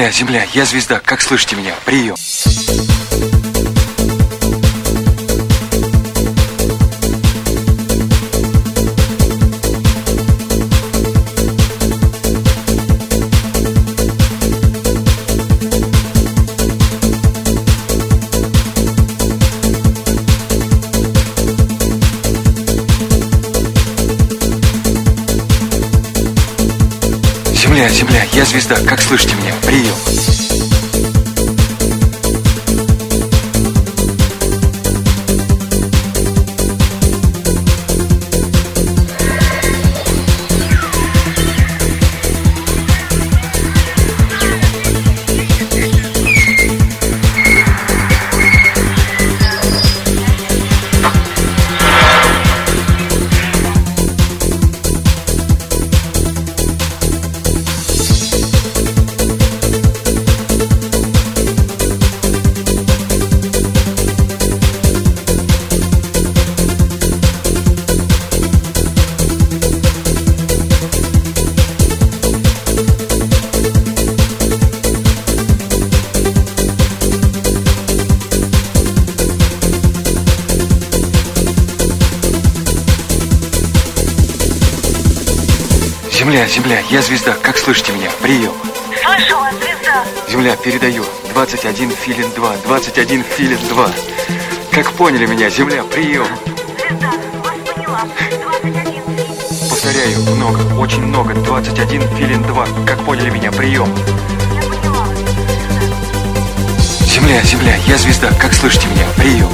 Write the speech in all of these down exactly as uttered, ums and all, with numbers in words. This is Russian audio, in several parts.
Земля, Земля, я звезда, как слышите меня? Прием. Земля, Земля, я звезда, как слышите меня? Прием. Земля, Земля, я звезда, как слышите меня? Прием. Слышу вас, звезда. Земля, передаю. двадцать один филин два, двадцать один филин два. Как поняли меня, Земля, прием. Звезда, вас поняла. двадцать один филин. Повторяю, много, очень много. двадцать один филин два. Как поняли меня, прием. Я поняла. Земля, Земля, я звезда, как слышите меня? Прием.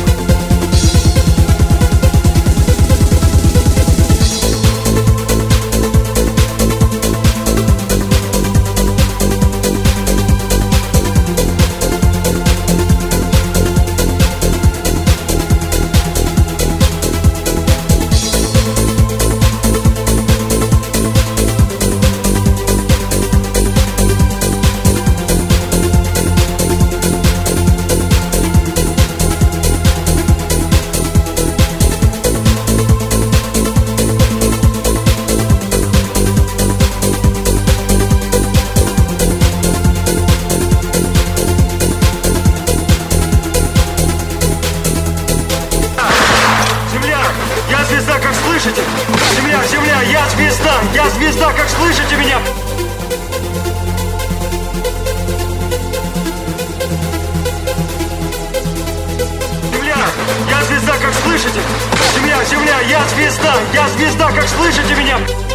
Слышите? Земля, Земля, я звезда! Я звезда, как слышите меня? Земля, я звезда, как слышите? Земля, Земля, я звезда! Я звезда, как слышите меня?